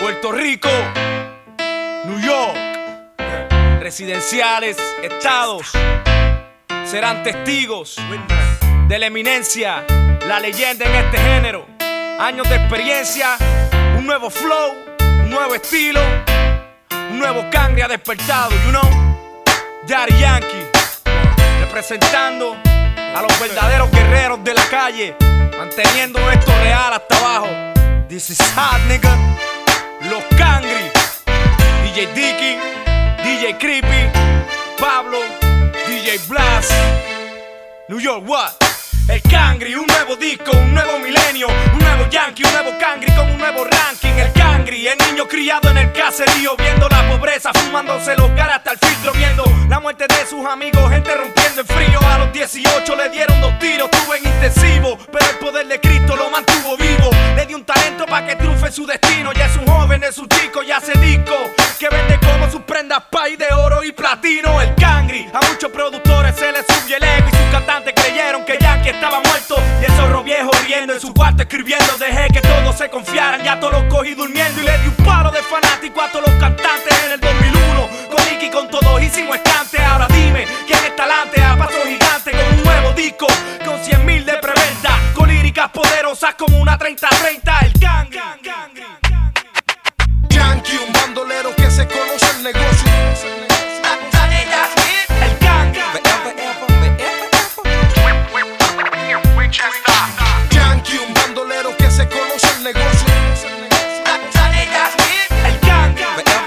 Puerto Rico, New York, residenciales, estados, serán testigos de la eminencia, la leyenda en este género. Años de experiencia, un nuevo flow, un nuevo estilo, un nuevo Cangri ha despertado, you know. Daddy Yankee, representando a los verdaderos guerreros de la calle, manteniendo esto real hasta abajo. This is hot, nigga. Los Cangri, DJ Dicky, DJ Creepy, Pablo, DJ Blast, New York, what? El Cangri, un nuevo disco, un nuevo milenio, un nuevo Yankee, un nuevo Cangri con un nuevo ranking. El Cangri, el niño criado en el caserío, viendo la pobreza, fumándose los caras hasta el filtro, viendo la muerte de sus amigos, gente rompiendo en frío. A los 18 le dieron 2 tiros, estuvo en intensivo, pero el poder de Cristo lo mantuvo vivo. Le dio un talento para que triunfe su destino. Ya es un joven, es un chico, ya hace disco, que vende como sus prendas país de oro y platino. El Cangri, a muchos productores se les subió el ego y sus cantantes creyeron que Yankee estaba muerto. Y el zorro viejo riendo en su cuarto escribiendo. Dejé que todos se confiaran, ya todos los cogí durmiendo. Y le di un palo de fanático a todos los cantantes en el 2001. Con Nicky, con todos hicimos estante. Ahora dime, ¿quién está talante? A paso gigante con un nuevo disco, con 100.000 de preventa, con líricas poderosas como una 30-30. El Cangri, Yankee, un bandolero que se conoce el negocio. el Cangri, Yankee, un bandolero que se conoce el negocio. el Cangri.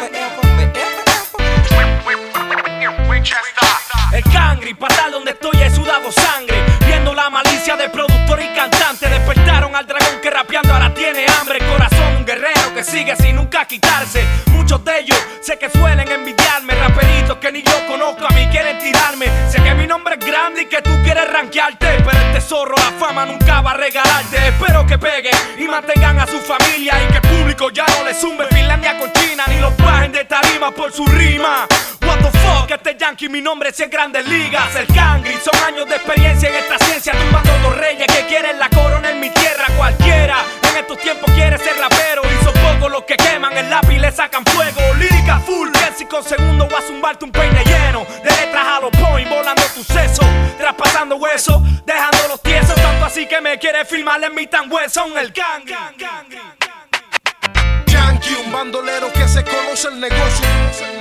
El Cangri, para estar donde estoy he sudado sangre, viendo la malicia de productor y cantante. Despertaron al dragón que rapeando ahora tiene hambre. Corazón, un guerrero que sigue sin nunca quitarse. Muchos de ellos sé que suelen envidiarme, raperitos que ni yo conozco a mí quieren tirarme. Sé que mi nombre es grande y que tú quieres rankearte, pero el tesoro, la fama nunca va a regalarte. Espero que peguen y mantengan a su familia, y que el público ya no le zumbe Finlandia con China, ni los bajen de tarima por su rima. What the fuck, este Yankee, mi nombre si es Grandes Ligas. El Cangri, son años de experiencia en esta ciencia, tumbando dos reyes que quieren la corona en mi tierra. Cualquiera en estos tiempos quiere ser rapero, y son pocos los que queman el lápiz y le sacan fuego. Lírica full, 5 segundos voy a zumbarte un peine lleno de letras a los point, volando tu seso, traspasando huesos, dejando los tiesos. Tanto así que me quiere filmar en mi tan hueso. El Cangri, Yankee, un bandolero que se conoce el negocio.